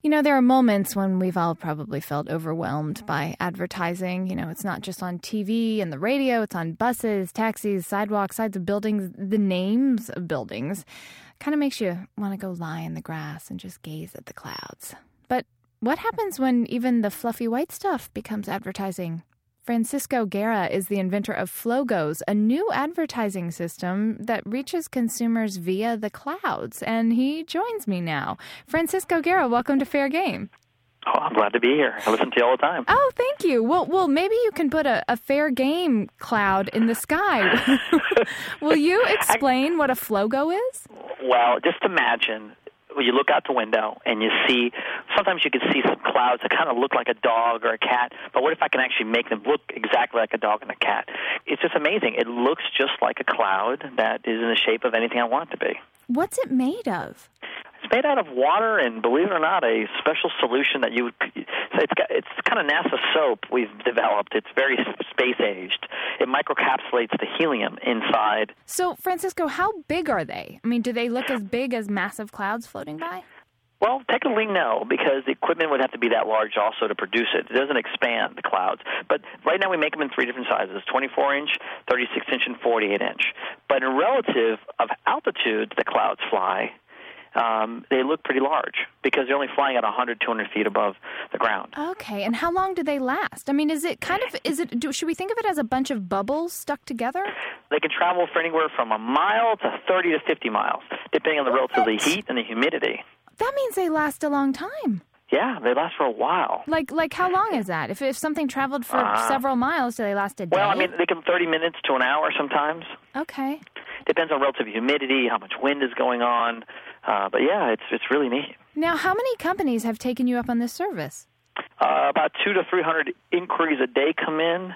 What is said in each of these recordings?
There are moments when we've all probably felt overwhelmed by advertising. It's not just on TV and the radio. It's on buses, taxis, sidewalks, sides of buildings, the names of buildings. Kind of makes you want to go lie in the grass and just gaze at the clouds. But what happens when even the fluffy white stuff becomes advertising? Francisco Guerra is the inventor of Flogos, a new advertising system that reaches consumers via the clouds. And he joins me now. Francisco Guerra, welcome to Fair Game. Oh, I'm glad to be here. I listen to you all the time. Oh, thank you. Well, maybe you can put a Fair Game cloud in the sky. Will you explain what a Flogo is? Well, just imagine when you look out the window and you see, sometimes you can see some clouds that kind of look like a dog or a cat, but what if I can actually make them look exactly like a dog and a cat? It's just amazing. It looks just like a cloud that is in the shape of anything I want it to be. What's it made of? It's made out of water and, believe it or not, a special solution that it's kind of NASA soap we've developed. It's very space-aged. It microcapsulates the helium inside. So, Francisco, how big are they? I mean, do they look as big as massive clouds floating by? Well, technically no, because the equipment would have to be that large also to produce it. It doesn't expand the clouds. But right now we make them in three different sizes, 24-inch, 36-inch, and 48-inch. But in relative of altitude the clouds fly, they look pretty large because they're only flying at 100, 200 feet above the ground. Okay, and how long do they last? I mean, should we think of it as a bunch of bubbles stuck together? They can travel for anywhere from a mile to 30 to 50 miles, depending on the relative heat and the humidity. That means they last a long time. Yeah, they last for a while. Like how long is that? If something traveled for several miles, do they last a day? Well, I mean, they can 30 minutes to an hour sometimes. Okay. Depends on relative humidity, how much wind is going on. But yeah, it's really neat. Now, how many companies have taken you up on this service? About 200 to 300 inquiries a day come in.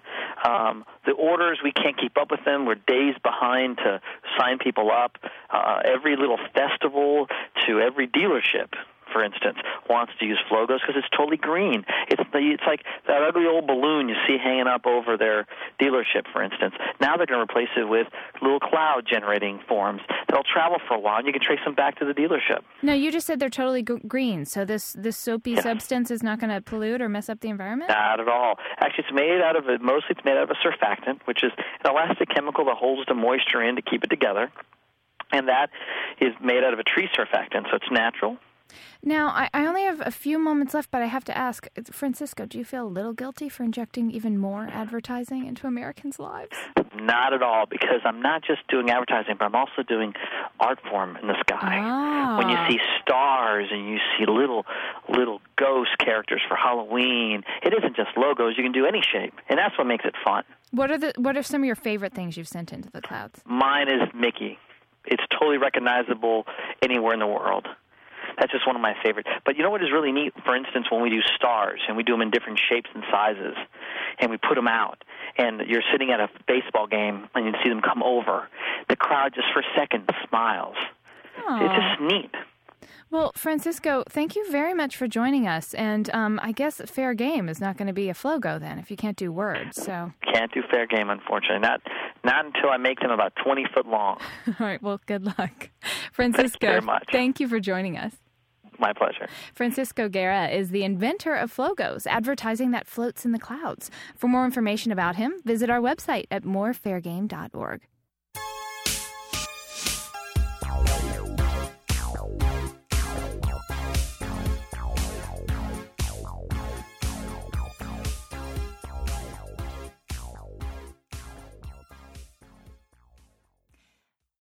The orders, we can't keep up with them. We're days behind to sign people up. Every little festival to every dealership, for instance, wants to use Flogos because it's totally green. It's like that ugly old balloon you see hanging up over their dealership, for instance. Now they're going to replace it with little cloud-generating forms that'll travel for a while, and you can trace them back to the dealership. No, you just said they're totally green, so this soapy substance is not going to pollute or mess up the environment? Not at all. Actually, mostly it's made out of a surfactant, which is an elastic chemical that holds the moisture in to keep it together, and that is made out of a tree surfactant, so it's natural. Now, I only have a few moments left, but I have to ask, Francisco, do you feel a little guilty for injecting even more advertising into Americans' lives? Not at all, because I'm not just doing advertising, but I'm also doing art form in the sky. Ah. When you see stars and you see little ghost characters for Halloween, it isn't just logos. You can do any shape, and that's what makes it fun. What are some of your favorite things you've sent into the clouds? Mine is Mickey. It's totally recognizable anywhere in the world. That's just one of my favorites. But you know what is really neat? For instance, when we do stars, and we do them in different shapes and sizes, and we put them out, and you're sitting at a baseball game, and you see them come over, the crowd just for a second smiles. Aww. It's just neat. Well, Francisco, thank you very much for joining us. And I guess Fair Game is not going to be a Flogo then, if you can't do words. So can't do Fair Game, unfortunately. Not until I make them about 20 foot long. All right. Well, good luck, Francisco. Thank you very much. Thank you for joining us. My pleasure. Francisco Guerra is the inventor of Flogos, advertising that floats in the clouds. For more information about him, visit our website at morefairgame.org.